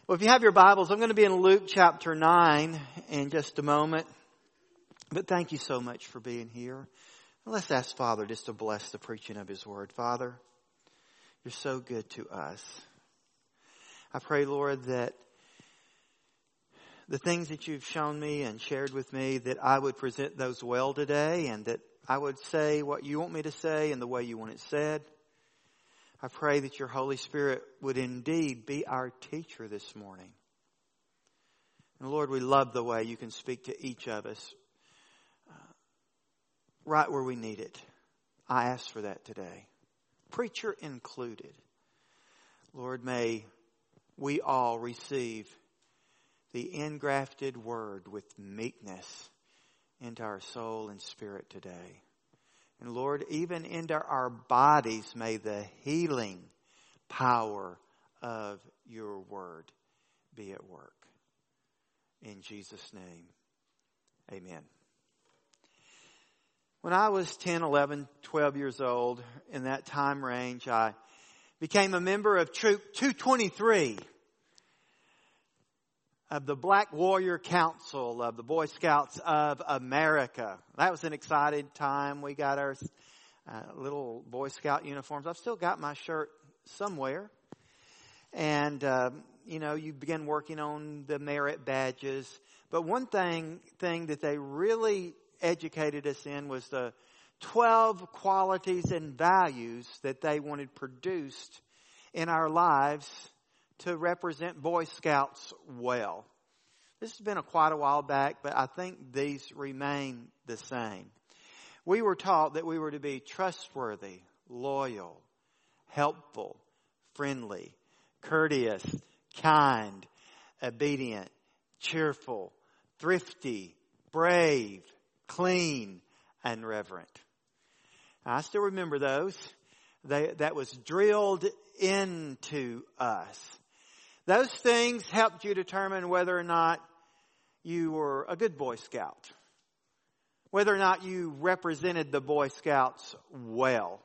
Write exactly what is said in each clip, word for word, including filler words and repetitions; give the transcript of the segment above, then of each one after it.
Well, if you have your Bibles, I'm going to be in Luke chapter nine in just a moment. But thank you so much for being here. Let's ask Father just to bless the preaching of His Word. Father, You're so good to us. I pray, Lord, that the things that You've shown me and shared with me, that I would present those well today, and that I would say what You want me to say in the way You want it said. I pray that Your Holy Spirit would indeed be our teacher this morning. And Lord, we love the way You can speak to each of us uh, right where we need it. I ask for that today. Preacher included. Lord, may we all receive the engrafted word with meekness into our soul and spirit today. And Lord, even into our bodies, may the healing power of Your word be at work. In Jesus' name, amen. When I was ten, eleven, twelve years old, in that time range, I became a member of Troop two twenty-three of the Black Warrior Council of the Boy Scouts of America. That was an exciting time. We got our uh, little Boy Scout uniforms. I've still got my shirt somewhere. And, uh, you know, you begin working on the merit badges. But one thing, thing that they really educated us in was the twelve qualities and values that they wanted produced in our lives to represent Boy Scouts well. This has been a quite a while back, but I think these remain the same. We were taught that we were to be trustworthy, loyal, helpful, friendly, courteous, kind, obedient, cheerful, thrifty, brave, clean, and reverent. I still remember those. They, that was drilled into us. Those things helped you determine whether or not you were a good Boy Scout. Whether or not you represented the Boy Scouts well.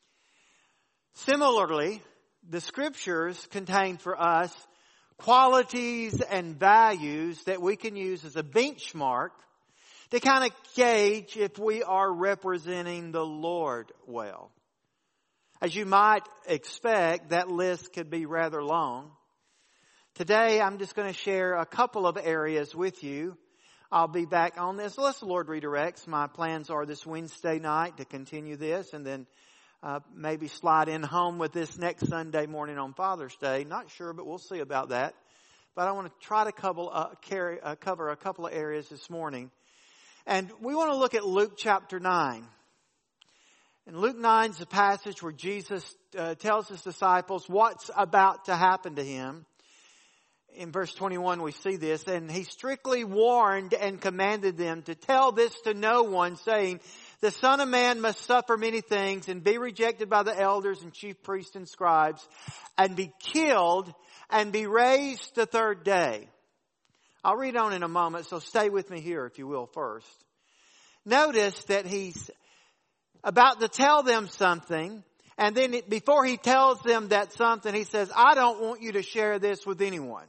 Similarly, the Scriptures contain for us qualities and values that we can use as a benchmark to kind of gauge if we are representing the Lord well. As you might expect, that list could be rather long. Today, I'm just going to share a couple of areas with you. I'll be back on this unless the Lord redirects. My plans are this Wednesday night to continue this and then uh, maybe slide in home with this next Sunday morning on Father's Day. Not sure, but we'll see about that. But I want to try to cover, uh, carry, uh, cover a couple of areas this morning. And we want to look at Luke chapter nine. And Luke nine is a passage where Jesus uh, tells His disciples what's about to happen to Him. In verse twenty-one we see this. And He strictly warned and commanded them to tell this to no one, saying, the Son of Man must suffer many things and be rejected by the elders and chief priests and scribes and be killed and be raised the third day. I'll read on in a moment, so stay with me here if you will first. Notice that He's about to tell them something, and then before He tells them that something, He says, I don't want you to share this with anyone.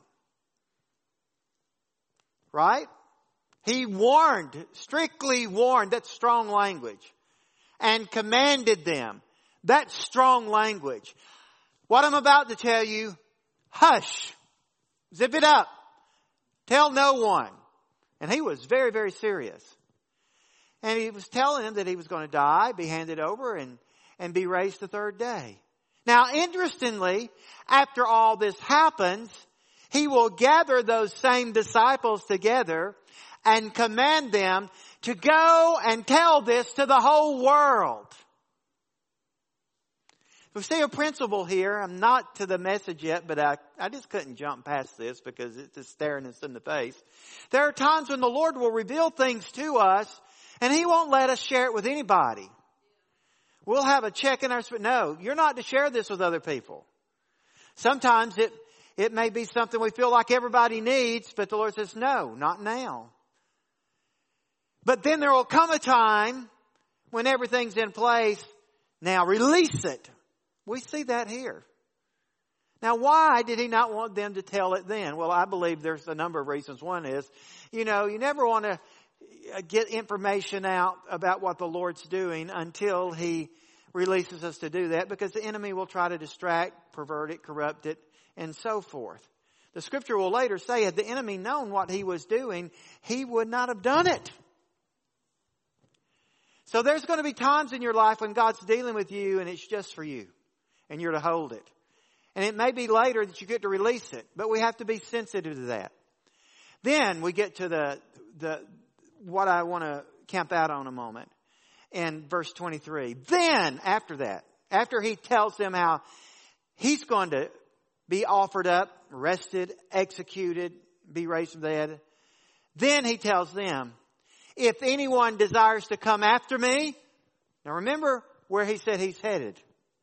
Right? He warned, strictly warned, that's strong language, and commanded them. That's strong language. What I'm about to tell you, hush, zip it up, tell no one. And He was very, very serious. And He was telling them that He was going to die, be handed over, and, and be raised the third day. Now, interestingly, after all this happens, He will gather those same disciples together and command them to go and tell this to the whole world. We see a principle here. I'm not to the message yet, but I, I just couldn't jump past this because it's just staring us in the face. There are times when the Lord will reveal things to us and He won't let us share it with anybody. We'll have a check in our spirit. No, you're not to share this with other people. Sometimes it, it may be something we feel like everybody needs, but the Lord says, no, not now. But then there will come a time when everything's in place. Now release it. We see that here. Now, why did he not want them to tell it then? Well, I believe there's a number of reasons. One is, you know, you never want to get information out about what the Lord's doing until he releases us to do that, because the enemy will try to distract, pervert it, corrupt it, and so forth. The scripture will later say, had the enemy known what he was doing, he would not have done it. So there's going to be times in your life when God's dealing with you and it's just for you, and you're to hold it. And it may be later that you get to release it, but we have to be sensitive to that. Then we get to the, the, what I want to camp out on a moment. In verse twenty-three. Then, after that, after he tells them how he's going to be offered up, arrested, executed, be raised from the dead, then he tells them, if anyone desires to come after me, now remember where he said he's headed.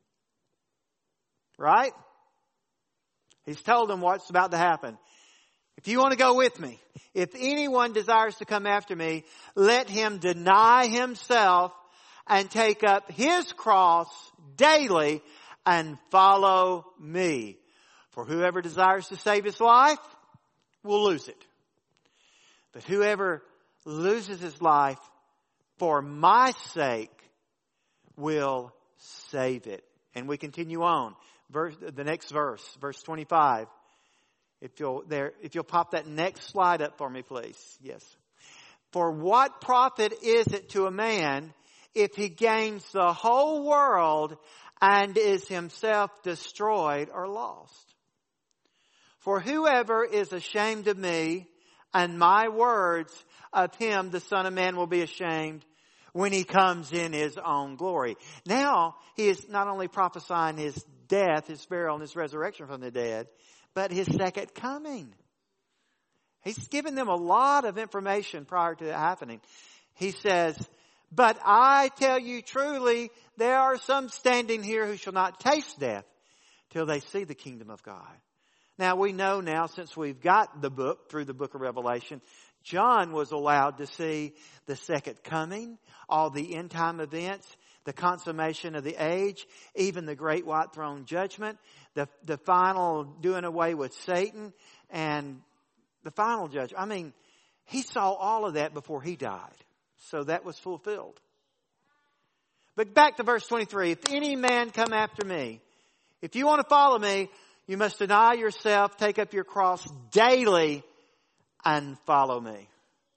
Right? He's told them what's about to happen. If you want to go with me, if anyone desires to come after me, let him deny himself and take up his cross daily and follow me. For whoever desires to save his life will lose it. But whoever loses his life for my sake will save it. And we continue on. Verse, the next verse, verse twenty-five. If you'll there, if you'll pop that next slide up for me, please. Yes. For what profit is it to a man if he gains the whole world and is himself destroyed or lost? For whoever is ashamed of me and my words, of him the Son of Man will be ashamed when he comes in his own glory. Now, he is not only prophesying his death, his burial, and his resurrection from the dead, but his second coming. He's given them a lot of information prior to that happening. He says, but I tell you truly, there are some standing here who shall not taste death till they see the kingdom of God. Now we know now, since we've got the book through the book of Revelation, John was allowed to see the second coming, all the end time events, the consummation of the age, even the great white throne judgment, the, the final doing away with Satan, and the final judgment. I mean, he saw all of that before he died. So that was fulfilled. But back to verse twenty-three. If any man come after me, if you want to follow me, you must deny yourself, take up your cross daily, and follow me.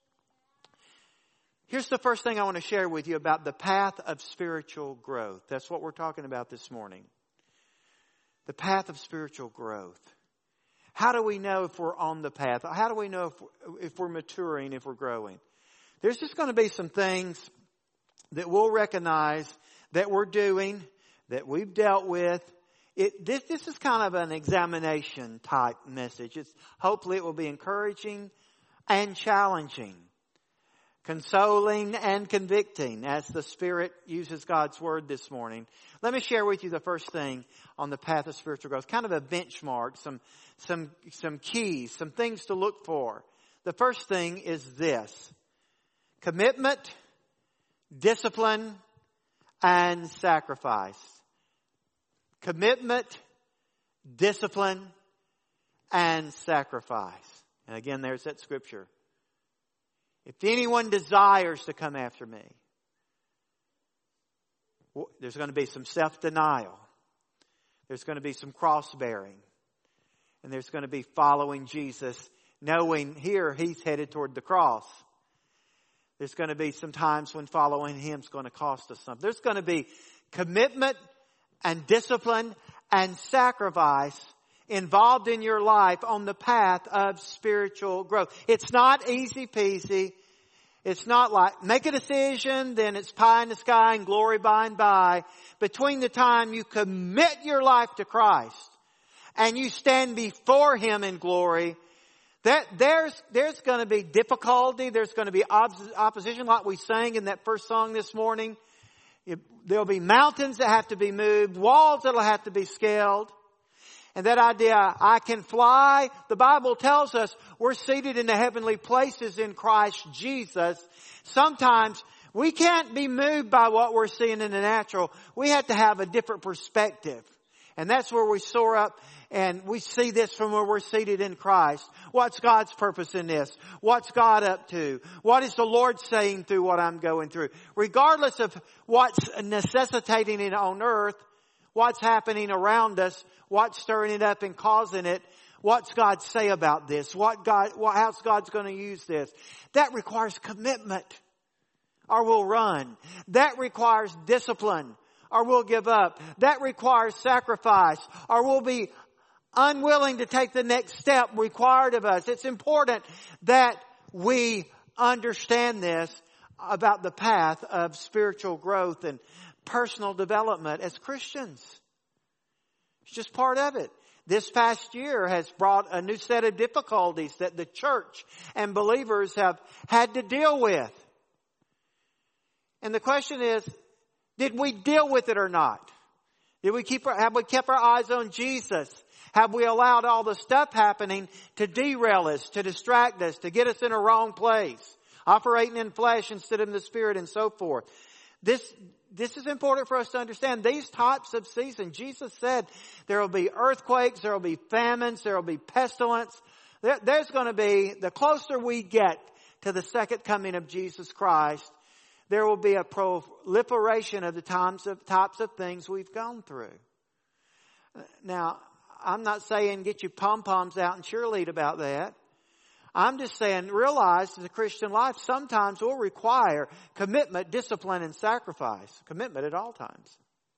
Here's the first thing I want to share with you about the path of spiritual growth. That's what we're talking about this morning. The path of spiritual growth. How do we know if we're on the path? How do we know if we're, if we're maturing, if we're growing? There's just going to be some things that we'll recognize that we're doing, that we've dealt with. It, this, this is kind of an examination type message. It's, hopefully it will be encouraging and challenging. Consoling and convicting as the Spirit uses God's Word this morning. Let me share with you the first thing on the path of spiritual growth. Kind of a benchmark, some, some, some keys, some things to look for. The first thing is this. Commitment, discipline, and sacrifice. Commitment, discipline, and sacrifice. And again, there's that scripture. If anyone desires to come after me, well, there's going to be some self-denial. There's going to be some cross-bearing. And there's going to be following Jesus, knowing here he's headed toward the cross. There's going to be some times when following him is going to cost us something. There's going to be commitment and discipline and sacrifice involved in your life on the path of spiritual growth. It's not easy peasy. It's not like make a decision, then it's pie in the sky and glory by and by. Between the time you commit your life to Christ and you stand before him in glory, that there's there's going to be difficulty. There's going to be opposition, like we sang in that first song this morning. There'll be mountains that have to be moved, walls that'll have to be scaled. And that idea, I can fly, the Bible tells us we're seated in the heavenly places in Christ Jesus. Sometimes we can't be moved by what we're seeing in the natural. We have to have a different perspective. And that's where we soar up And we see this from where we're seated in Christ. What's God's purpose in this? What's God up to? What is the Lord saying through what I'm going through? Regardless of what's necessitating it on earth, what's happening around us, what's stirring it up and causing it, what's God say about this? What God, what, how's God's going to use this? That requires commitment, or we'll run. That requires discipline, or we'll give up. That requires sacrifice, or we'll be unwilling to take the next step required of us. It's important that we understand this about the path of spiritual growth and personal development as Christians. It's just part of it. This past year has brought a new set of difficulties that the church and believers have had to deal with. And the question is, did we deal with it or not? Did we keep our, have we kept our eyes on Jesus? Have we allowed all the stuff happening to derail us, to distract us, to get us in a wrong place, operating in flesh instead of in the Spirit and so forth? This, this is important for us to understand. These types of seasons, Jesus said there will be earthquakes, there will be famines, there will be pestilence. There, there's going to be, the closer we get to the second coming of Jesus Christ, there will be a proliferation of the times of, types of things we've gone through. Now, I'm not saying get your pom-poms out and cheerlead about that. I'm just saying realize that the Christian life sometimes will require commitment, discipline, and sacrifice. Commitment at all times.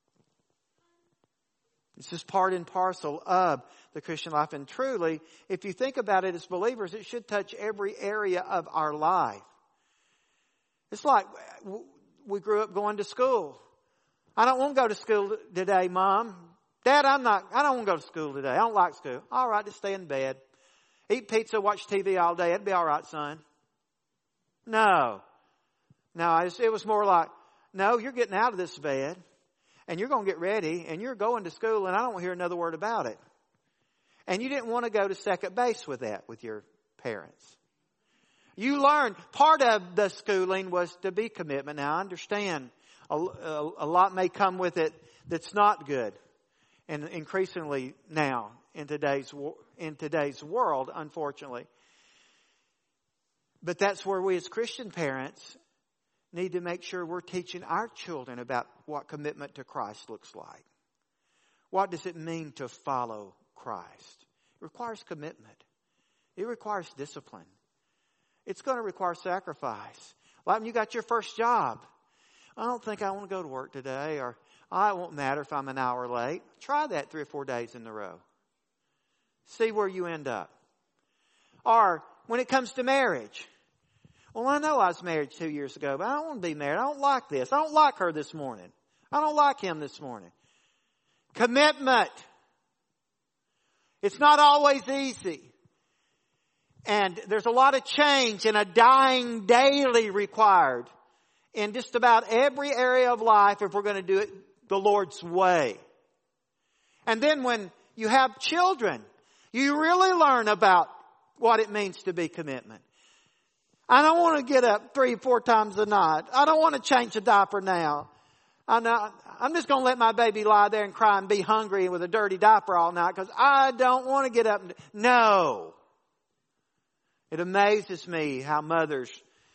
This is part and parcel of the Christian life. And truly, if you think about it as believers, it should touch every area of our life. It's like we grew up going to school. I don't want to go to school today, Mom. Dad, I'm not, I don't want to go to school today. I don't like school. All right, just stay in bed. Eat pizza, watch T V all day. It'd be all right, son. No. No, it was more like, no, you're getting out of this bed and you're going to get ready and you're going to school and I don't want to hear another word about it. And you didn't want to go to second base with that with your parents. You learned, part of the schooling was to be commitment. Now I understand a, a, a lot may come with it that's not good. And increasingly now in today's in today's world, unfortunately. But that's where we as Christian parents need to make sure we're teaching our children about what commitment to Christ looks like. What does it mean to follow Christ? It requires commitment. It requires discipline. It's going to require sacrifice. Like when you got your first job. I don't think I want to go to work today, or oh, it won't matter if I'm an hour late. Try that three or four days in a row. See where you end up. Or when it comes to marriage. Well, I know I was married two years ago, but I don't want to be married. I don't like this. I don't like her this morning. I don't like him this morning. Commitment. It's not always easy. And there's a lot of change and a dying daily required in just about every area of life if we're going to do it the Lord's way. And then when you have children, you really learn about what it means to be commitment. I don't want to get up three, four times a night. I don't want to change a diaper now. I'm, not, I'm just going to let my baby lie there and cry and be hungry with a dirty diaper all night because I don't want to get up. And, no. It amazes me how mothers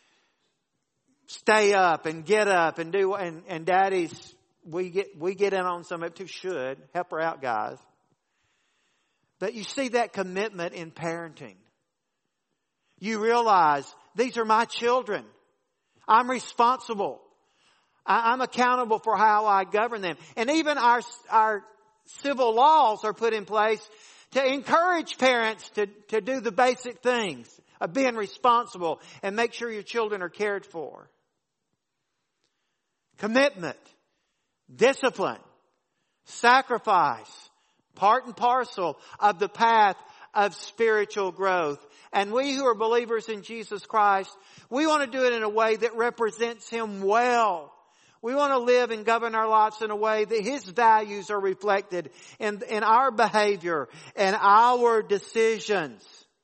stay up and get up and do, and, and daddies, we get, we get in on some of it too, should. Help her out, guys. But you see that commitment in parenting. You realize these are my children. I'm responsible. I, I'm accountable for how I govern them. And even our, our civil laws are put in place to encourage parents to, to do the basic things of being responsible and make sure your children are cared for. Commitment, discipline, sacrifice, part and parcel of the path of spiritual growth. And we who are believers in Jesus Christ, we want to do it in a way that represents Him well. We want to live and govern our lives in a way that His values are reflected in, in our behavior and our decisions.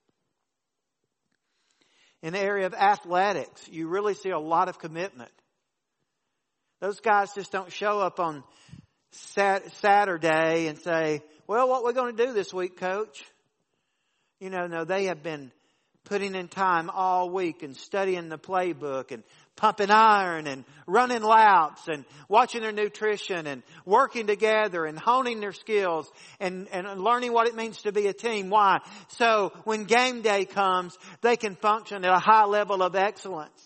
In the area of athletics, you really see a lot of commitment. Those guys just don't show up on Sat- Saturday and say, well, what we're going to do this week, Coach? You know, no, they have been putting in time all week and studying the playbook and pumping iron and running laps and watching their nutrition and working together and honing their skills and, and learning what it means to be a team. Why? So when game day comes, they can function at a high level of excellence.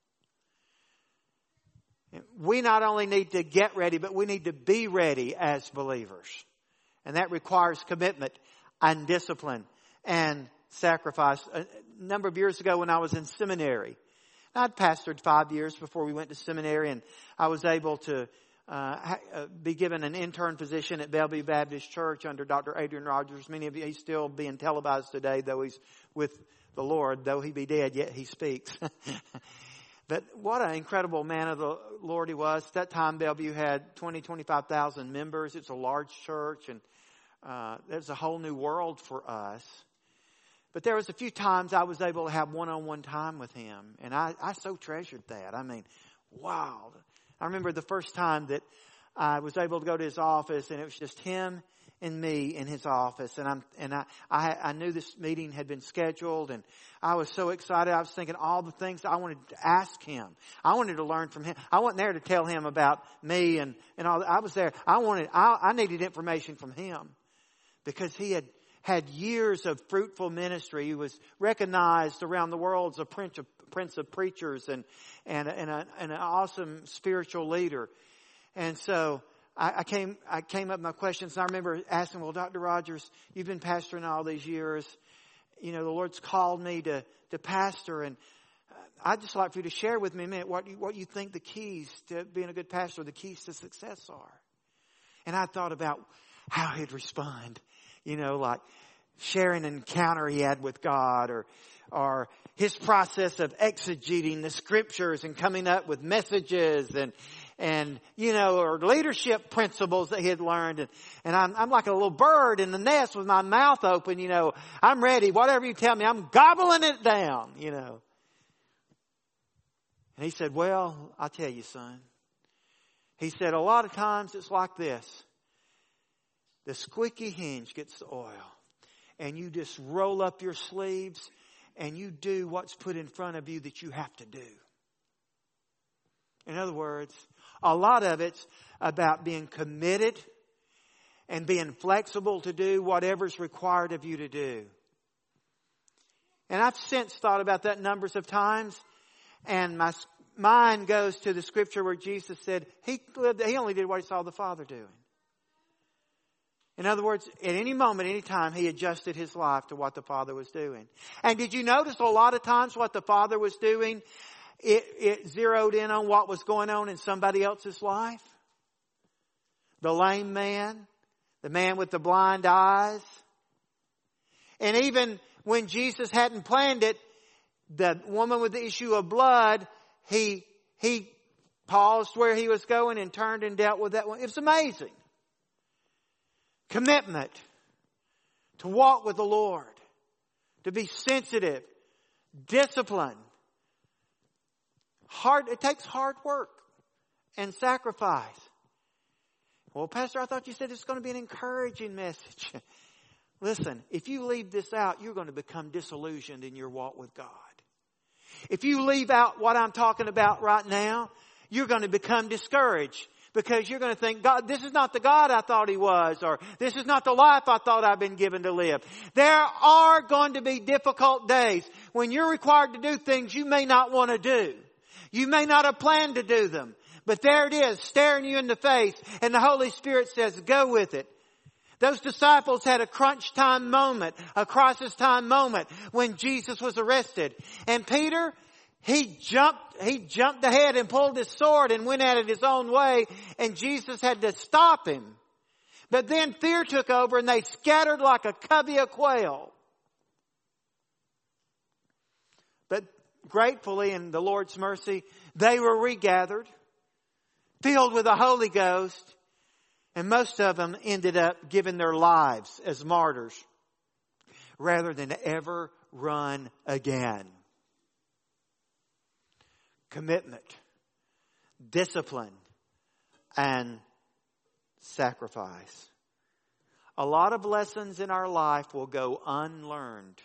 We not only need to get ready, but we need to be ready as believers. And that requires commitment and discipline and sacrifice. A number of years ago when I was in seminary, I'd pastored five years before we went to seminary, and I was able to uh, ha- uh, be given an intern position at Bellevue Baptist Church under Doctor Adrian Rogers. Many of you, he's still being televised today, though he's with the Lord. Though he be dead, yet he speaks. But what an incredible man of the Lord he was. At that time, Bellevue had twenty, twenty-five thousand members. It's a large church, and uh, there's a whole new world for us. But there was a few times I was able to have one-on-one time with him. And I, I so treasured that. I mean, wow. I remember the first time that I was able to go to his office, and it was just him and me in his office. And I'm and I, I, I knew this meeting had been scheduled, and I was so excited. I was thinking all the things I wanted to ask him. I wanted to learn from him. I wasn't there to tell him about me and, and all. I was there. I wanted, I, I needed information from him because he had had years of fruitful ministry. He was recognized around the world as a prince of, prince of preachers and, and, and, a, and an awesome spiritual leader. And so I, I came, I came up with my questions. And I remember asking, well, Doctor Rogers, you've been pastoring all these years. You know, the Lord's called me to, to pastor, and I'd just like for you to share with me a minute what you, what you think the keys to being a good pastor, the keys to success are. And I thought about how he'd respond. You know, like sharing an encounter he had with God, or or his process of exegeting the scriptures and coming up with messages and, and you know, or leadership principles that he had learned. And, and I'm, I'm like a little bird in the nest with my mouth open, you know. I'm ready. Whatever you tell me, I'm gobbling it down, you know. And he said, well, I'll tell you, son. He said, a lot of times it's like this. The squeaky hinge gets the oil, and you just roll up your sleeves and you do what's put in front of you that you have to do. In other words, a lot of it's about being committed and being flexible to do whatever's required of you to do. And I've since thought about that numbers of times, and my mind goes to the scripture where Jesus said he lived, he only did what he saw the Father doing. In other words, at any moment, any time, he adjusted his life to what the Father was doing. And did you notice a lot of times what the Father was doing, it, it zeroed in on what was going on in somebody else's life? The lame man, the man with the blind eyes. And even when Jesus hadn't planned it, the woman with the issue of blood, he, he paused where he was going and turned and dealt with that one. It was amazing. Commitment to walk with the Lord, to be sensitive, discipline. Hard, it takes hard work and sacrifice. Well, Pastor, I thought you said it's going to be an encouraging message. Listen, if you leave this out, you're going to become disillusioned in your walk with God. If you leave out what I'm talking about right now, you're going to become discouraged. Because you're going to think, God, this is not the God I thought he was, or this is not the life I thought I've been given to live. There are going to be difficult days when you're required to do things you may not want to do. You may not have planned to do them. But there it is, staring you in the face, and the Holy Spirit says, go with it. Those disciples had a crunch time moment, a crisis time moment when Jesus was arrested. And Peter, He jumped, he jumped ahead and pulled his sword and went at it his own way, and Jesus had to stop him. But then fear took over and they scattered like a covey of quail. But gratefully, in the Lord's mercy, they were regathered, filled with the Holy Ghost, and most of them ended up giving their lives as martyrs rather than to ever run again. Commitment, discipline, and sacrifice. a lot of lessons in our life will go unlearned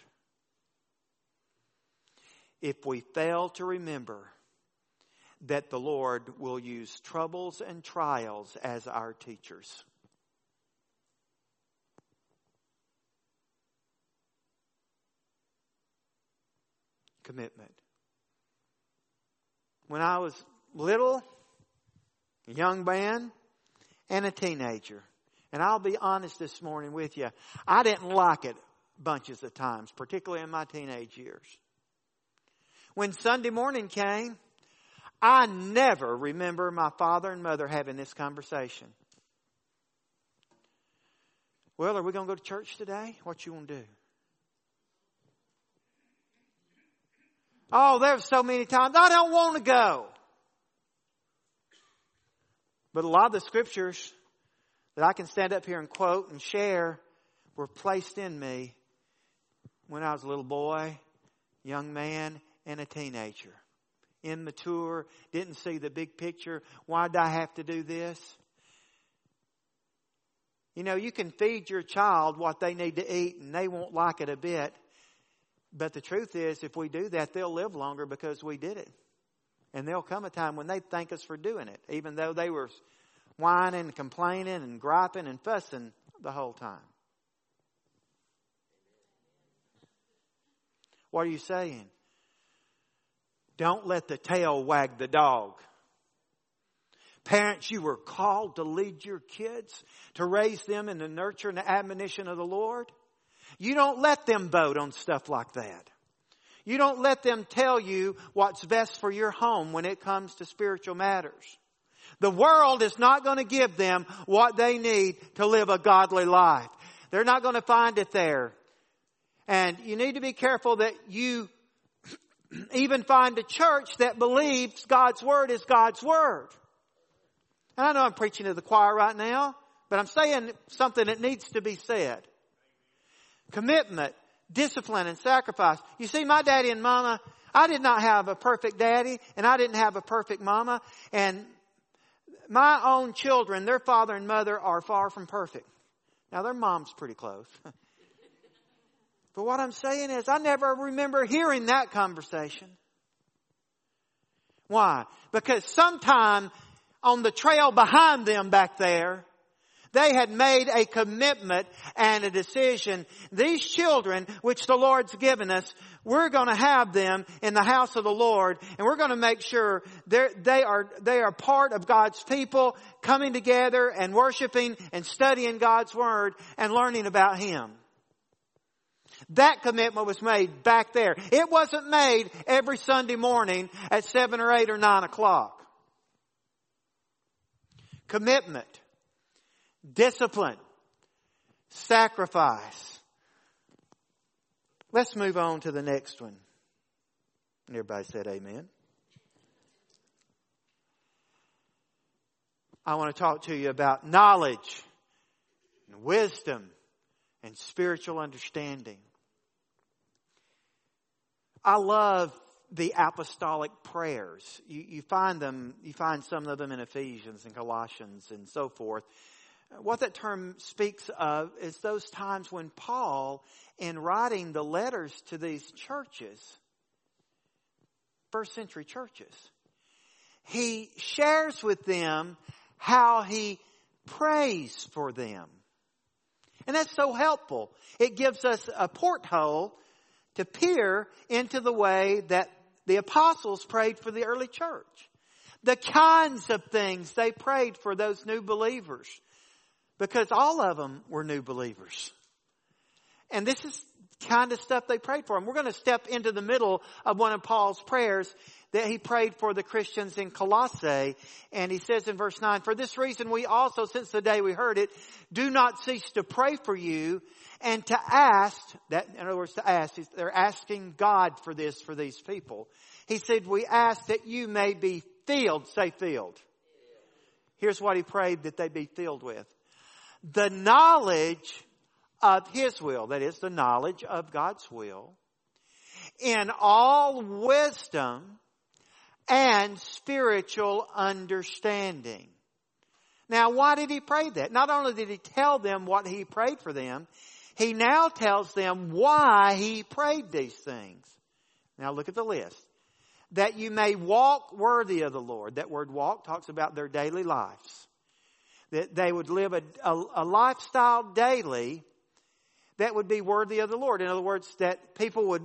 if we fail to remember that the Lord will use troubles and trials as our teachers. Commitment. When I was little, a young man, and a teenager, and I'll be honest this morning with you, I didn't like it bunches of times, particularly in my teenage years. When Sunday morning came, I never remember my father and mother having this conversation. Well, are we going to go to church today? What you want to do? Oh, there's so many times, I don't want to go. But a lot of the scriptures that I can stand up here and quote and share were placed in me when I was a little boy, young man, and a teenager. Immature, didn't see the big picture. Why did I have to do this? You know, you can feed your child what they need to eat and they won't like it a bit. But the truth is, if we do that, they'll live longer because we did it. And there'll come a time when they thank us for doing it, even though they were whining and complaining and griping and fussing the whole time. What are you saying? Don't let the tail wag the dog. Parents, you were called to lead your kids, to raise them in the nurture and the admonition of the Lord. You don't let them vote on stuff like that. You don't let them tell you what's best for your home when it comes to spiritual matters. The world is not going to give them what they need to live a godly life. They're not going to find it there. And you need to be careful that you even find a church that believes God's Word is God's Word. And I know I'm preaching to the choir right now, but I'm saying something that needs to be said. Commitment, discipline, and sacrifice. You see, my daddy and mama, I did not have a perfect daddy, and I didn't have a perfect mama. And my own children, their father and mother are far from perfect. Now, their mom's pretty close. But what I'm saying is, I never remember hearing that conversation. Why? Because sometime on the trail behind them back there, they had made a commitment and a decision. These children, which the Lord's given us, we're going to have them in the house of the Lord, and we're going to make sure they are they are part of God's people, coming together and worshiping and studying God's Word and learning about Him. That commitment was made back there. It wasn't made every Sunday morning at seven or eight or nine o'clock. Commitment. Discipline, sacrifice. Let's move on to the next one. Everybody said amen. I want to talk to you about knowledge and wisdom and spiritual understanding. I love the apostolic prayers. You, you find them, you find some of them in Ephesians and Colossians and so forth. What that term speaks of is those times when Paul, in writing the letters to these churches, first century churches, he shares with them how he prays for them. And that's so helpful. It gives us a porthole to peer into the way that the apostles prayed for the early church. The kinds of things they prayed for those new believers. Because all of them were new believers. And this is the kind of stuff they prayed for. And we're going to step into the middle of one of Paul's prayers that he prayed for the Christians in Colossae. And he says in verse nine, "For this reason we also, since the day we heard it, do not cease to pray for you and to ask," that, in other words, to ask, they're asking God for this for these people. He said, "We ask that you may be filled," say filled. Here's what he prayed that they be filled with. "The knowledge of His will," that is, the knowledge of God's will, "in all wisdom and spiritual understanding." Now, why did he pray that? Not only did he tell them what he prayed for them, he now tells them why he prayed these things. Now look at the list. That you may walk worthy of the Lord. That word walk talks about their daily lives. That they would live a, a, a lifestyle daily that would be worthy of the Lord. In other words, that people would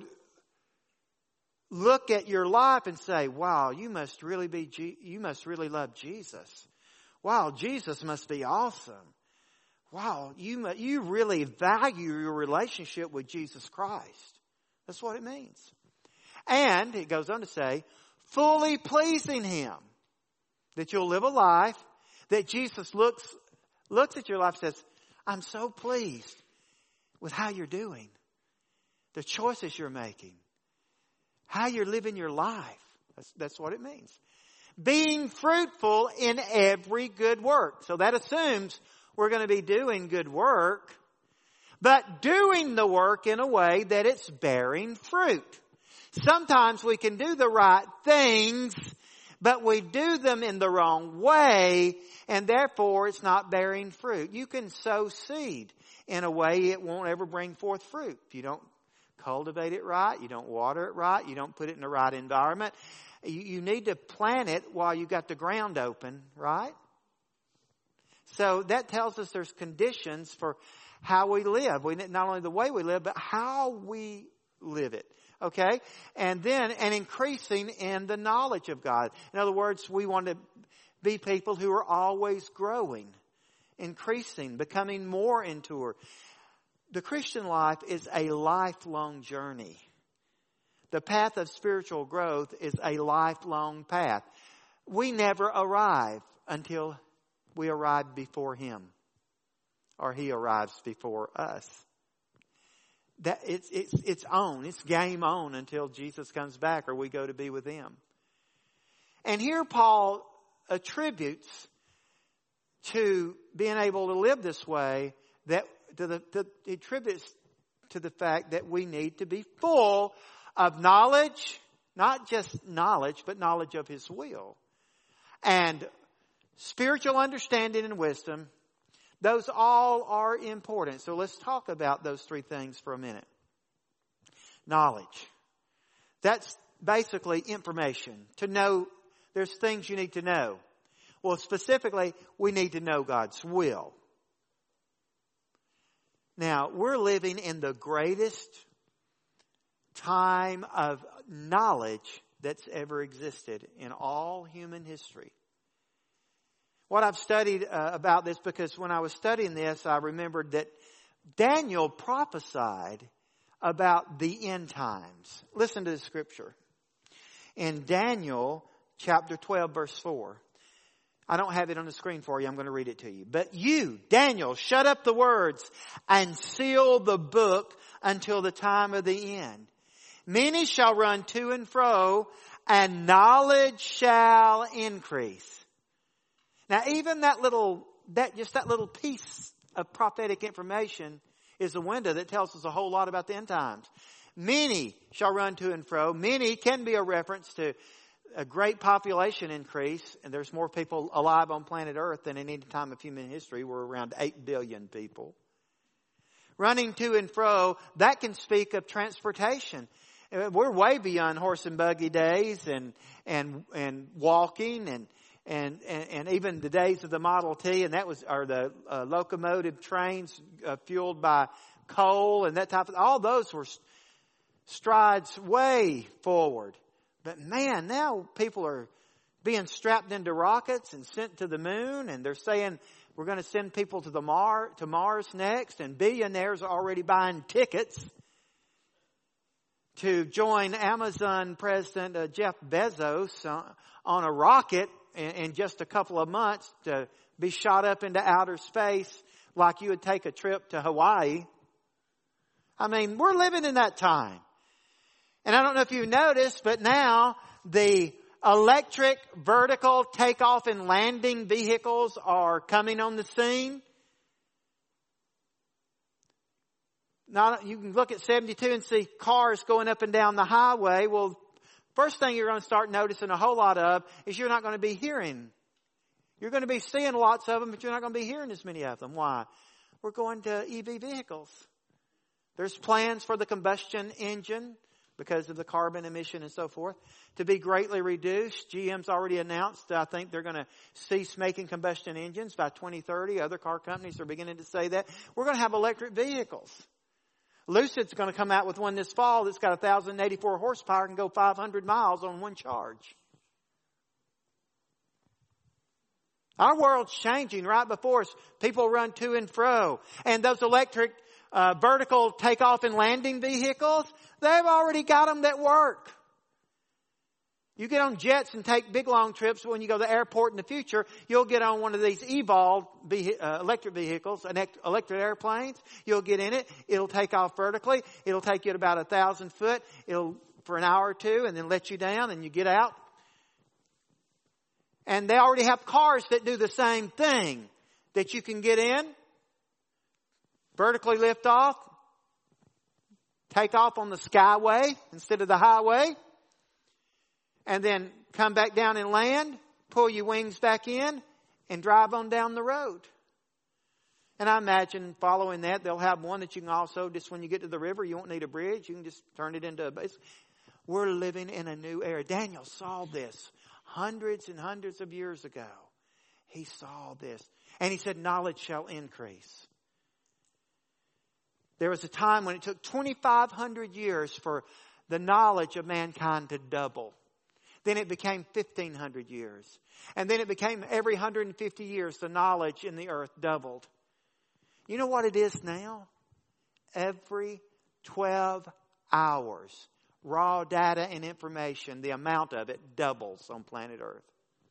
look at your life and say, wow, you must really be, you must really love Jesus. Wow, Jesus must be awesome. Wow, you, you really value your relationship with Jesus Christ. That's what it means. And it goes on to say, fully pleasing Him. That you'll live a life that Jesus looks, looks at your life and says, I'm so pleased with how you're doing. The choices you're making. How you're living your life. That's, that's what it means. Being fruitful in every good work. So that assumes we're going to be doing good work, but doing the work in a way that it's bearing fruit. Sometimes we can do the right things, but we do them in the wrong way, and therefore it's not bearing fruit. You can sow seed in a way it won't ever bring forth fruit. If you don't cultivate it right, you don't water it right, you don't put it in the right environment. You, you need to plant it while you got the ground open, right? So that tells us there's conditions for how we live. We not only the way we live, but how we live it. Okay? And then, and increasing in the knowledge of God. In other words, we want to be people who are always growing, increasing, becoming more mature. The Christian life is a lifelong journey. The path of spiritual growth is a lifelong path. We never arrive until we arrive before Him, or He arrives before us. That it's it's it's on. It's game on until Jesus comes back or we go to be with Him. And here Paul attributes to being able to live this way that to the to, he attributes to the fact that we need to be full of knowledge, not just knowledge, but knowledge of His will. And spiritual understanding and wisdom, those all are important. So let's talk about those three things for a minute. Knowledge. That's basically information. To know, there's things you need to know. Well, specifically, we need to know God's will. Now, we're living in the greatest time of knowledge that's ever existed in all human history. What I've studied uh, about this, because when I was studying this, I remembered that Daniel prophesied about the end times. Listen to the scripture. In Daniel chapter twelve, verse four. I don't have it on the screen for you. I'm going to read it to you. But you, Daniel, shut up the words and seal the book until the time of the end. Many shall run to and fro, and knowledge shall increase. Now, even that little, that just that little piece of prophetic information is a window that tells us a whole lot about the end times. Many shall run to and fro. Many can be a reference to a great population increase, and there's more people alive on planet Earth than in any time of human history. We're around eight billion people. Running to and fro, that can speak of transportation. We're way beyond horse and buggy days and and and walking and and and, and even the days of the Model T, and that was or the uh, locomotive trains uh, fueled by coal and that type of. All those were strides way forward. But man, now people are being strapped into rockets and sent to the moon, and they're saying we're going to send people to the Mar to Mars next, and billionaires are already buying tickets to join Amazon President uh, Jeff Bezos uh, on a rocket in, in just a couple of months to be shot up into outer space like you would take a trip to Hawaii. I mean, we're living in that time. And I don't know if you noticed, but now the electric vertical takeoff and landing vehicles are coming on the scene. Now, you can look at seventy-two and see cars going up and down the highway. Well, first thing you're going to start noticing a whole lot of is you're not going to be hearing. You're going to be seeing lots of them, but you're not going to be hearing as many of them. Why? We're going to E V vehicles. There's plans for the combustion engine, because of the carbon emission and so forth, to be greatly reduced. G M's already announced, I think they're going to cease making combustion engines by twenty thirty. Other car companies are beginning to say that. We're going to have electric vehicles. Lucid's going to come out with one this fall that's got one thousand eighty-four horsepower and can go five hundred miles on one charge. Our world's changing right before us. People run to and fro. And those electric uh, vertical takeoff and landing vehicles, they've already got them that work. You get on jets and take big long trips. When you go to the airport in the future, you'll get on one of these eVTOL uh, electric vehicles, electric airplanes. You'll get in it. It'll take off vertically. It'll take you at about a thousand foot. It'll for an hour or two and then let you down and you get out. And they already have cars that do the same thing, that you can get in, vertically lift off, take off on the skyway instead of the highway, and then come back down and land, pull your wings back in, and drive on down the road. And I imagine following that, they'll have one that you can also, just when you get to the river, you won't need a bridge. You can just turn it into a base. We're living in a new era. Daniel saw this hundreds and hundreds of years ago. He saw this. And he said, knowledge shall increase. There was a time when it took twenty-five hundred years for the knowledge of mankind to double. Then it became fifteen hundred years. And then it became every one hundred fifty years the knowledge in the earth doubled. You know what it is now? Every twelve hours, raw data and information, the amount of it doubles on planet Earth.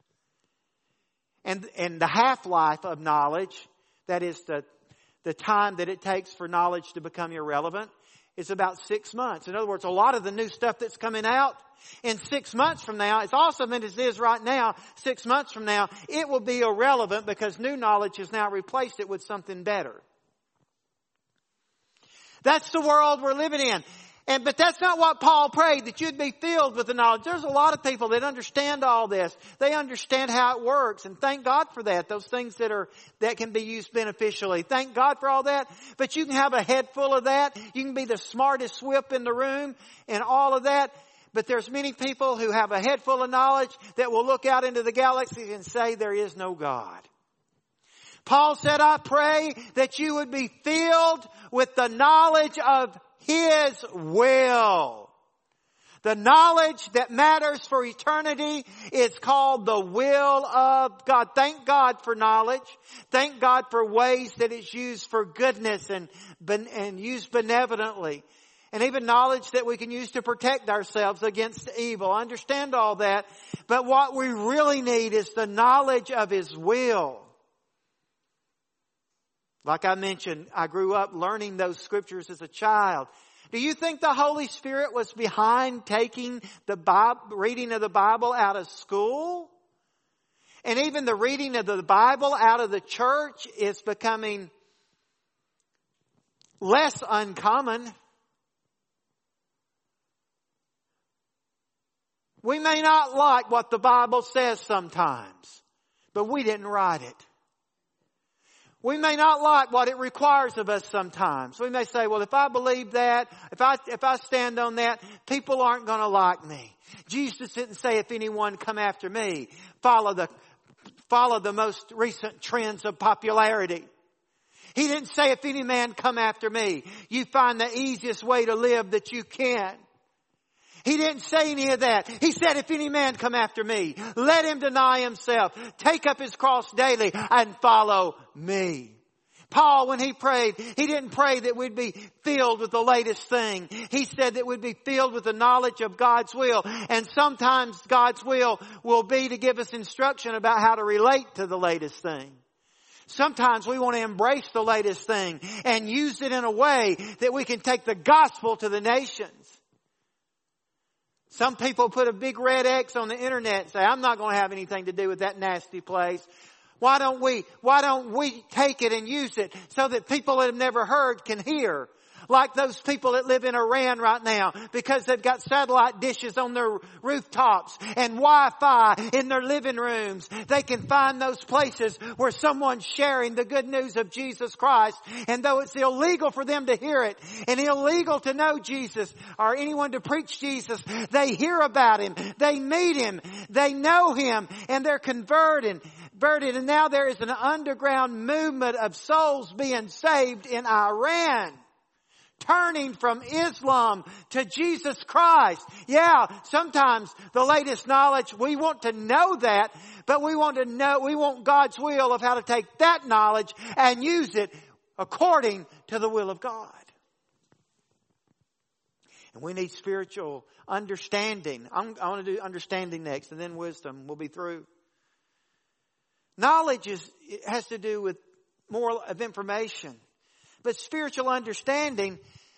And, and the half-life of knowledge, that is the, the time that it takes for knowledge to become irrelevant, is about six months. In other words, a lot of the new stuff that's coming out in six months from now, it's awesome as it is right now, six months from now, it will be irrelevant because new knowledge has now replaced it with something better. That's the world we're living in. And, but that's not what Paul prayed, that you'd be filled with the knowledge. There's a lot of people that understand all this. They understand how it works. And thank God for that. Those things that are, that can be used beneficially. Thank God for all that. But you can have a head full of that. You can be the smartest whip in the room and all of that. But there's many people who have a head full of knowledge that will look out into the galaxy and say there is no God. Paul said, I pray that you would be filled with the knowledge of His will. The knowledge that matters for eternity is called the will of God. Thank God for knowledge. Thank God for ways that it's used for goodness and, and used benevolently. And even knowledge that we can use to protect ourselves against evil. I understand all that. But what we really need is the knowledge of His will. Like I mentioned, I grew up learning those scriptures as a child. Do you think the Holy Spirit was behind taking the Bible, reading of the Bible out of school? And even the reading of the Bible out of the church is becoming less uncommon. We may not like what the Bible says sometimes, but we didn't write it. We may not like what it requires of us sometimes. We may say, well, if I believe that, if I, if I stand on that, people aren't going to like me. Jesus didn't say, if anyone come after me, follow the, follow the most recent trends of popularity. He didn't say, if any man come after me, you find the easiest way to live that you can. He didn't say any of that. He said, if any man come after me, let him deny himself, take up his cross daily and follow me. Paul, when he prayed, he didn't pray that we'd be filled with the latest thing. He said that we'd be filled with the knowledge of God's will. And sometimes God's will will be to give us instruction about how to relate to the latest thing. Sometimes we want to embrace the latest thing and use it in a way that we can take the gospel to the nations. Some people put a big red X on the internet and say, I'm not going to have anything to do with that nasty place. Why don't we, why don't we take it and use it so that people that have never heard can hear? like those people that live in Iran right now because they've got satellite dishes on their rooftops and Wi-Fi in their living rooms. They can find those places where someone's sharing the good news of Jesus Christ. And though it's illegal for them to hear it and illegal to know Jesus or anyone to preach Jesus, they hear about Him. They meet Him. They know Him and they're converted. converted. And now there is an underground movement of souls being saved in Iran, turning from Islam to Jesus Christ. Yeah, sometimes the latest knowledge, we want to know that, but we want to know, we want God's will of how to take that knowledge and use it according to the will of God. And we need spiritual understanding. I'm, I want to do understanding next and then wisdom. We'll be through. Knowledge is, it has to do with more of information. But spiritual understanding,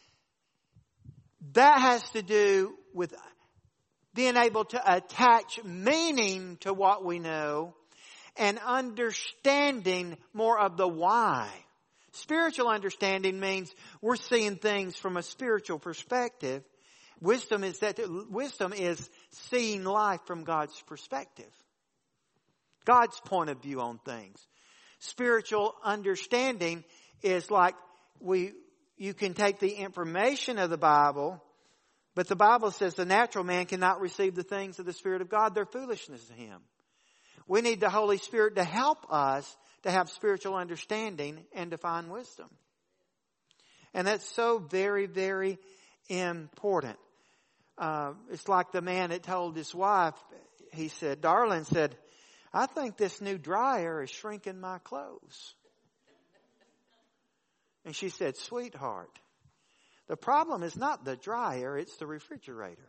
that has to do with being able to attach meaning to what we know and understanding more of the why. Spiritual understanding means we're seeing things from a spiritual perspective. Wisdom is that wisdom is seeing life from God's perspective. God's point of view on things. Spiritual understanding is like we, you can take the information of the Bible, but the Bible says the natural man cannot receive the things of the Spirit of God. They're foolishness to him. We need the Holy Spirit to help us to have spiritual understanding and to find wisdom. And that's so very, very important. Uh, it's like the man that told his wife, he said, Darlene said, I think this new dryer is shrinking my clothes. And she said, sweetheart, the problem is not the dryer, it's the refrigerator.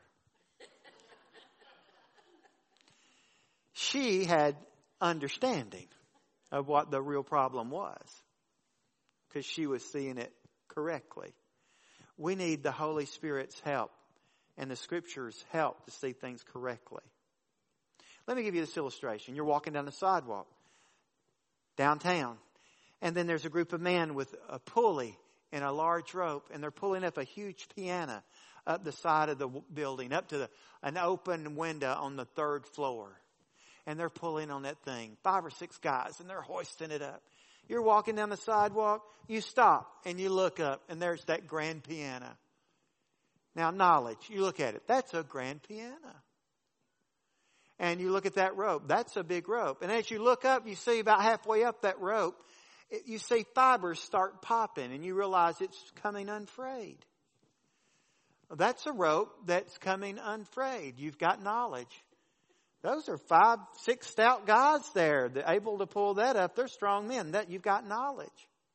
She had understanding of what the real problem was because she was seeing it correctly. We need the Holy Spirit's help and the Scripture's help to see things correctly. Let me give you this illustration. You're walking down the sidewalk downtown, and then there's a group of men with a pulley and a large rope, and they're pulling up a huge piano up the side of the building, up to the, an open window on the third floor. And they're pulling on that thing, five or six guys, and they're hoisting it up. You're walking down the sidewalk, you stop, and you look up, and there's that grand piano. Now, knowledge, you look at it, that's a grand piano. And you look at that rope. That's a big rope. And as you look up, you see about halfway up that rope, it, you see fibers start popping and you realize it's coming unfrayed. Well, that's a rope that's coming unfrayed. You've got knowledge. Those are five, six stout guys there that are able to pull that up. They're strong men. That you've got knowledge.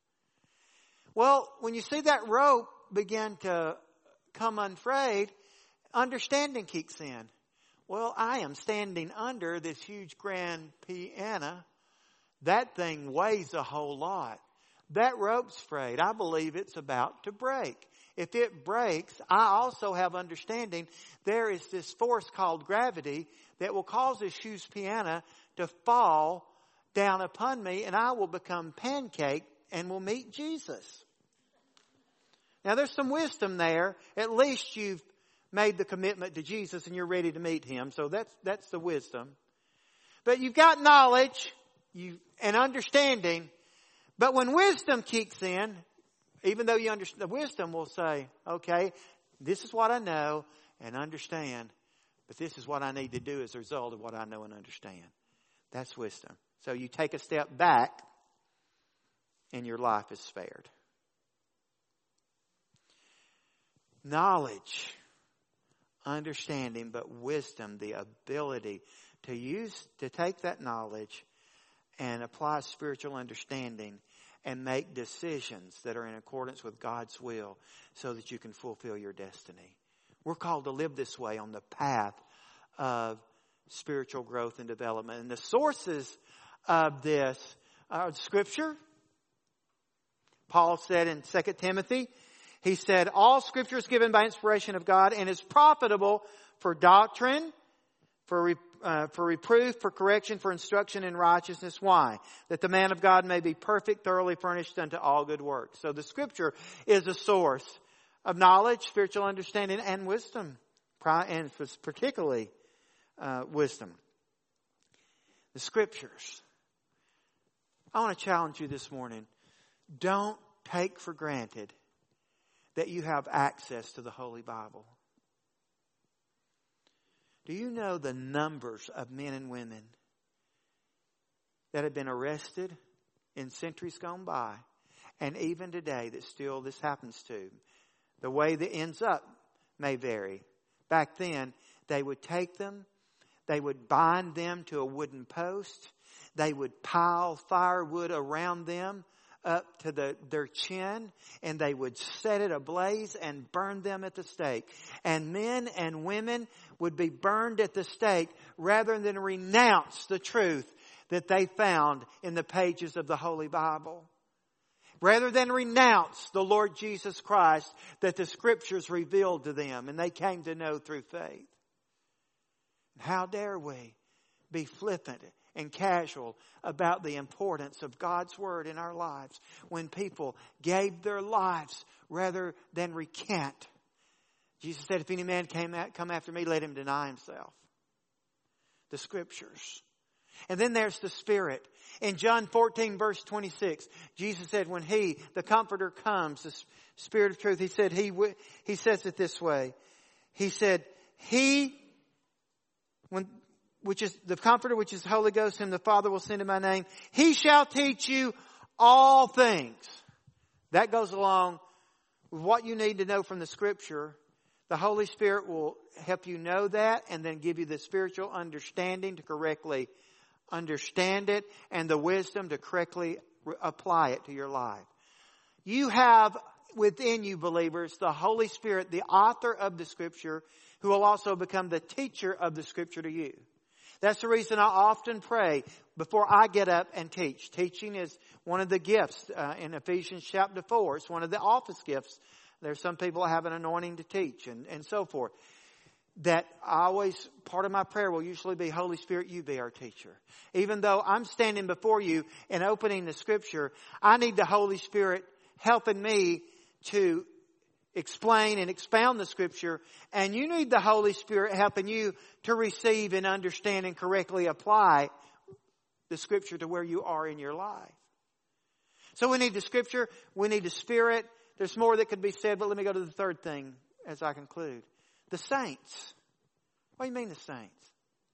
Well, when you see that rope begin to come unfrayed, understanding kicks in. Well, I am standing under this huge grand piano. That thing weighs a whole lot. That rope's frayed. I believe it's about to break. If it breaks, I also have understanding there is this force called gravity that will cause this huge piano to fall down upon me, and I will become pancake and will meet Jesus. Now, there's some wisdom there. At least you've made the commitment to Jesus and you're ready to meet Him. So that's that's the wisdom. But you've got knowledge you and understanding. But when wisdom kicks in, even though you understand, the wisdom will say, okay, this is what I know and understand, but this is what I need to do as a result of what I know and understand. That's wisdom. So you take a step back and your life is spared. Knowledge, understanding, but wisdom, the ability to use, to take that knowledge and apply spiritual understanding and make decisions that are in accordance with God's will so that you can fulfill your destiny. We're called to live this way on the path of spiritual growth and development. And the sources of this are Scripture. Paul said in Second Timothy, he said, all Scripture is given by inspiration of God and is profitable for doctrine, for uh, for reproof, for correction, for instruction in righteousness. Why? That the man of God may be perfect, thoroughly furnished unto all good works. So the Scripture is a source of knowledge, spiritual understanding, and wisdom. And particularly uh, wisdom. The Scriptures. I want to challenge you this morning. Don't take for granted that you have access to the Holy Bible. Do you know the numbers of men and women that have been arrested in centuries gone by, and even today that still this happens to? The way that ends up may vary. Back then, they would take them, they would bind them to a wooden post, they would pile firewood around them up to the, their chin, and they would set it ablaze and burn them at the stake. And men and women would be burned at the stake rather than renounce the truth that they found in the pages of the Holy Bible. Rather than renounce the Lord Jesus Christ that the Scriptures revealed to them and they came to know through faith. How dare we be flippant and casual about the importance of God's Word in our lives when people gave their lives rather than recant. Jesus said, if any man came at, come after me, let him deny himself. The Scriptures. And then there's the Spirit. In John fourteen verse twenty-six, Jesus said when He, the Comforter, comes, the Spirit of truth, He said, He, he says it this way. He said, He, when, which is the Comforter, which is the Holy Ghost, whom the Father will send in my name, He shall teach you all things. That goes along with what you need to know from the Scripture. The Holy Spirit will help you know that and then give you the spiritual understanding to correctly understand it and the wisdom to correctly re- apply it to your life. You have within you, believers, the Holy Spirit, the author of the Scripture, who will also become the teacher of the Scripture to you. That's the reason I often pray before I get up and teach. Teaching is one of the gifts uh, in Ephesians chapter four. It's one of the office gifts. There's some people that have an anointing to teach and, and so forth. That I always, part of my prayer will usually be, Holy Spirit, you be our teacher. Even though I'm standing before you and opening the Scripture, I need the Holy Spirit helping me to explain and expound the Scripture. And you need the Holy Spirit helping you to receive and understand and correctly apply the Scripture to where you are in your life. So we need the Scripture. We need the Spirit. There's more that could be said, but let me go to the third thing as I conclude. The saints. What do you mean the saints?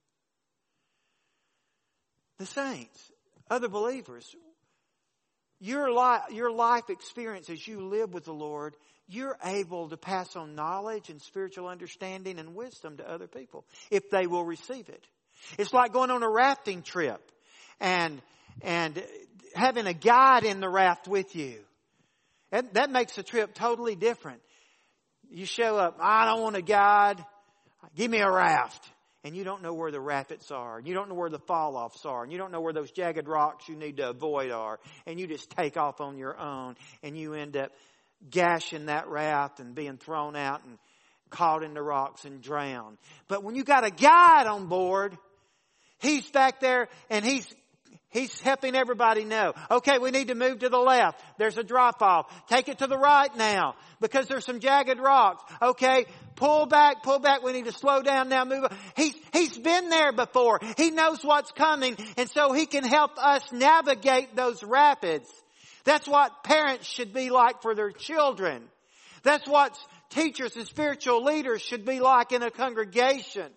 The saints. Other believers. Your life, your life experience as you live with the Lord, you're able to pass on knowledge and spiritual understanding and wisdom to other people if they will receive it. It's like going on a rafting trip and, and having a guide in the raft with you. That, that makes the trip totally different. You show up, I don't want a guide. Give me a raft. And you don't know where the rapids are. And you don't know where the fall-offs are. And you don't know where those jagged rocks you need to avoid are. And you just take off on your own. And you end up gashing that raft and being thrown out and caught in the rocks and drowned. But when you got a guide on board, he's back there and he's He's helping everybody know. Okay, we need to move to the left. There's a drop off. Take it to the right now because there's some jagged rocks. Okay, pull back, pull back. We need to slow down now, move. He's, he's been there before. He knows what's coming. And so he can help us navigate those rapids. That's what parents should be like for their children. That's what teachers and spiritual leaders should be like in a congregation.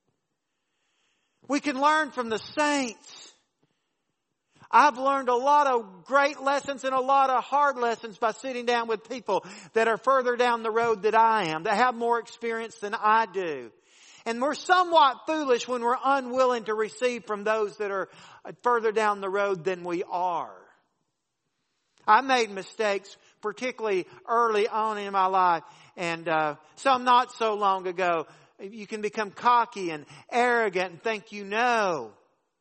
We can learn from the saints. I've learned a lot of great lessons and a lot of hard lessons by sitting down with people that are further down the road than I am, that have more experience than I do. And we're somewhat foolish when we're unwilling to receive from those that are further down the road than we are. I made mistakes, particularly early on in my life, and uh, some not so long ago. You can become cocky and arrogant and think you know.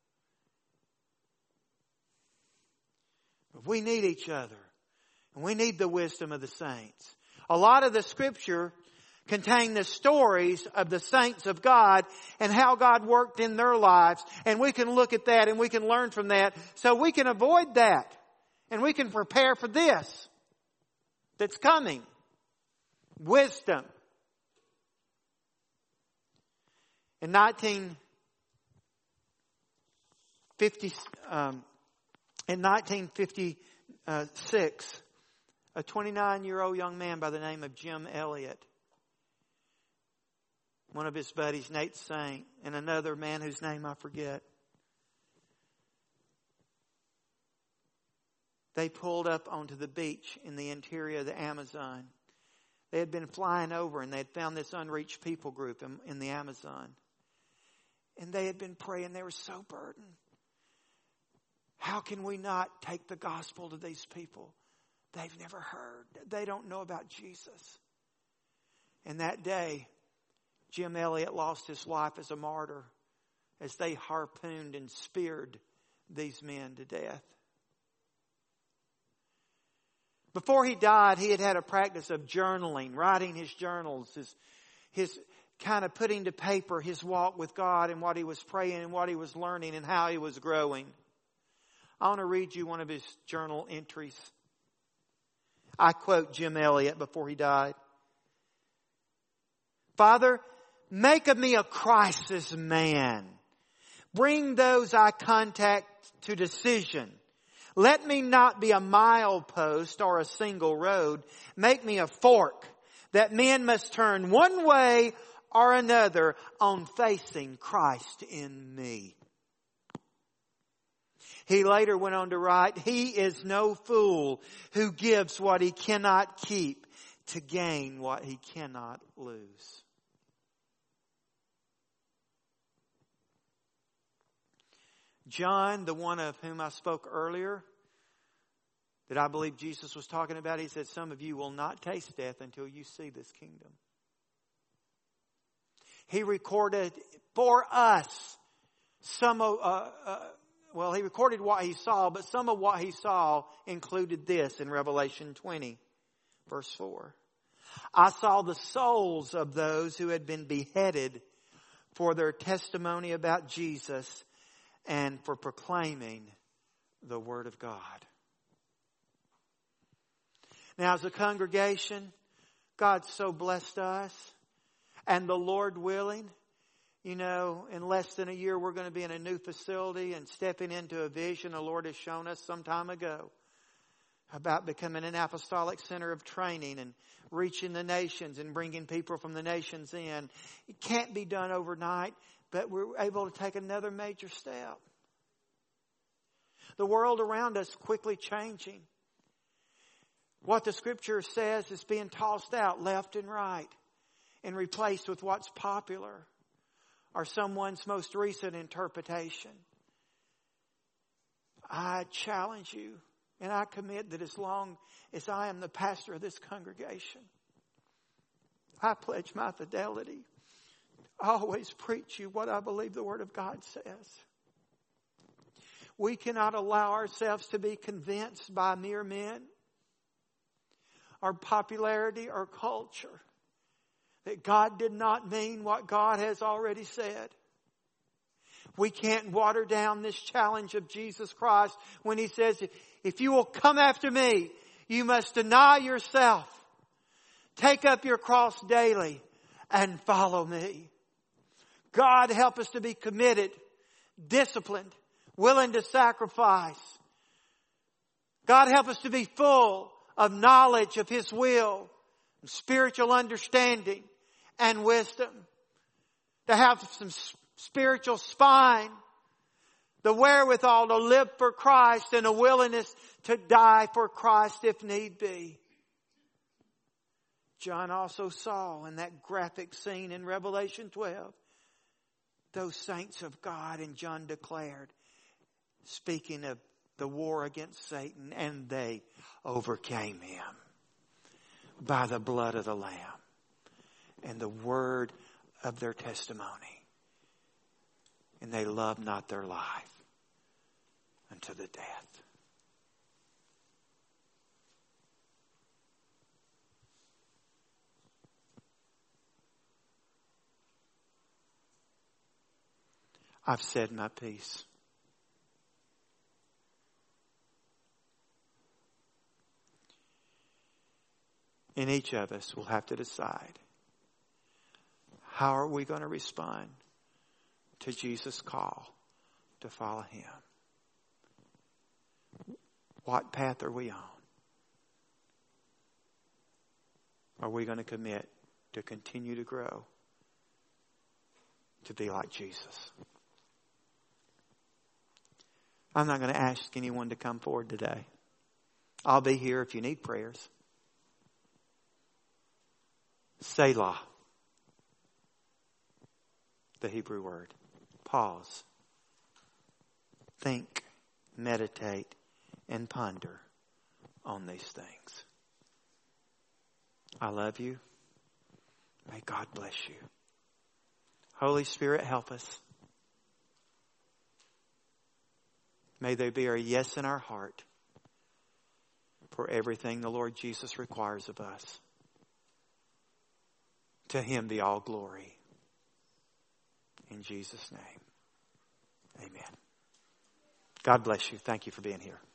We need each other. And we need the wisdom of the saints. A lot of the Scripture contain the stories of the saints of God and how God worked in their lives. And we can look at that and we can learn from that. So we can avoid that. And we can prepare for this that's coming. wisdom. In nineteen fifty, um, in nineteen fifty-six, a twenty-nine-year-old young man by the name of Jim Elliot, one of his buddies, Nate Saint, and another man whose name I forget, they pulled up onto the beach in the interior of the Amazon. They had been flying over and they had found this unreached people group in, in the Amazon. And they had been praying. They were so burdened. How can we not take the gospel to these people? They've never heard. They don't know about Jesus. And that day, Jim Elliot lost his life as a martyr as they harpooned and speared these men to death. Before he died, he had had a practice of journaling, writing his journals, his, his kind of putting to paper his walk with God and what he was praying and what he was learning and how he was growing. I want to read you one of his journal entries. I quote Jim Elliot before he died. Father, make of me a crisis man. Bring those I contact to decision. Let me not be a milepost or a single road. Make me a fork that men must turn one way or another on facing Christ in me. He later went on to write, He is no fool who gives what he cannot keep to gain what he cannot lose. John, the one of whom I spoke earlier, that I believe Jesus was talking about, he said, some of you will not taste death until you see this kingdom. He recorded for us some of, uh, uh, well, he recorded what he saw, but some of what he saw included this in Revelation twenty, verse four. I saw the souls of those who had been beheaded for their testimony about Jesus and for proclaiming the Word of God. Now, as a congregation, God's so blessed us. And the Lord willing, you know, in less than a year, we're going to be in a new facility and stepping into a vision the Lord has shown us some time ago about becoming an apostolic center of training and reaching the nations and bringing people from the nations in. It can't be done overnight, but we're able to take another major step. The world around us quickly changing. What the Scripture says is being tossed out left and right and replaced with what's popular or someone's most recent interpretation. I challenge you and I commit that as long as I am the pastor of this congregation, I pledge my fidelity. I always preach you what I believe the Word of God says. We cannot allow ourselves to be convinced by mere men or popularity or culture that God did not mean what God has already said. We can't water down this challenge of Jesus Christ when He says, if you will come after me, you must deny yourself, take up your cross daily, and follow me. God, help us to be committed, disciplined, willing to sacrifice. God, help us to be full of knowledge of His will, and spiritual understanding and wisdom. To have some spiritual spine, the wherewithal to live for Christ and a willingness to die for Christ if need be. John also saw in that graphic scene in Revelation twelve, those saints of God, and John declared, speaking of the war against Satan, and they overcame him by the blood of the Lamb and the word of their testimony. And they loved not their life unto the death. I've said my piece. And each of us will have to decide, how are we going to respond to Jesus' call to follow Him? What path are we on? Are we going to commit to continue to grow, to be like Jesus? I'm not going to ask anyone to come forward today. I'll be here if you need prayers. Selah. The Hebrew word. Pause. Think, meditate, and ponder on these things. I love you. May God bless you. Holy Spirit, help us. May there be a yes in our heart for everything the Lord Jesus requires of us. To Him be all glory. In Jesus' name, amen. God bless you. Thank you for being here.